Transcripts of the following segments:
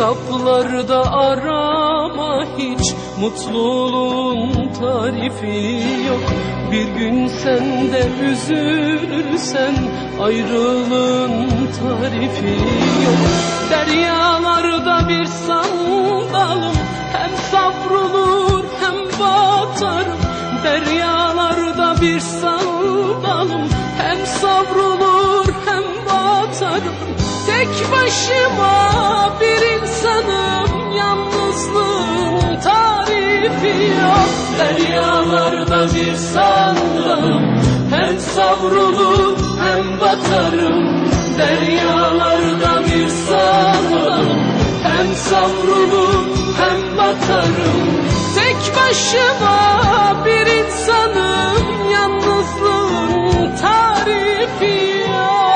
Kitaplarda arama hiç, mutluluğun tarifi yok. Bir gün sen de üzülürsen ayrılığın tarifi yok. Deryalarda bir sandalım, hem savrulur hem batarım. Deryalarda bir sandalım, hem savrulur hem batarım. Tek başıma bir insanım, yalnızlığın tarifi yok. Deryalarda bir sandalım, hem savrulur hem batarım. Deryalarda bir sandalım, hem savrulur hem batarım. Tek başıma bir insanım, yalnızlığın tarifi yok.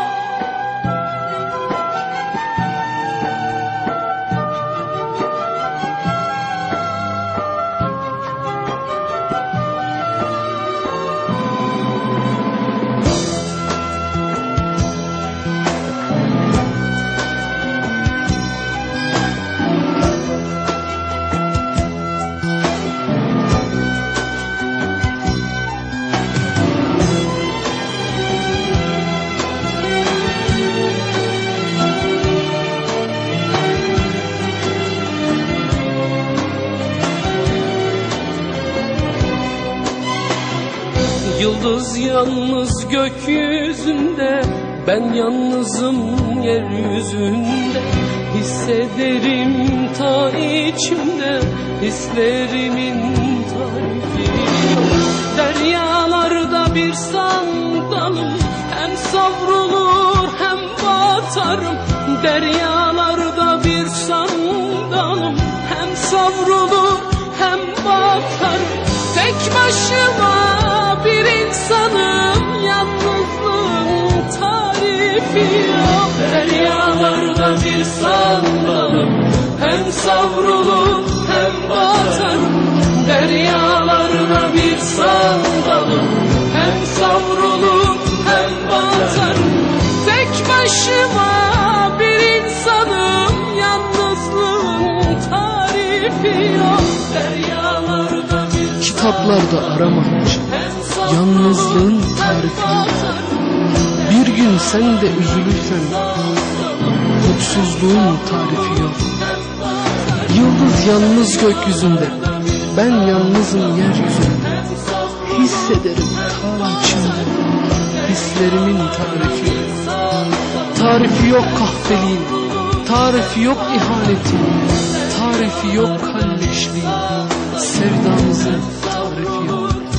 Yıldız yalnız gökyüzünde, ben yalnızım yeryüzünde. Hissederim ta içimde, hislerimin tarifi yok. Deryalarda bir sandalım, hem savrulur hem batarım. Deryalarda bir sandalım, hem savrulur hem batarım. Tek başıma bir insanım, yalnızlığın tarifi yok. Deryalarda bir sandalım, hem savrulur hem batarım. Deryalarda bir sandalım, hem savrulur hem batarım. Tek başıma bir insanım, yalnızlığın tarifi yok. Deryalarda bir kitaplarda arama hiç, yalnızlığın tarifi yok. Bir gün sen de üzülürsen mutsuzluğun tarifi yok. Yıldız yalnız gökyüzünde, ben yalnızım yeryüzünde. Hissederim ta içimde, hislerimin tarifi yok. Tarifi yok kahveliğin, tarifi yok ihanetin, tarifi yok kalleşliğin. Sevdamızın tarifi yok.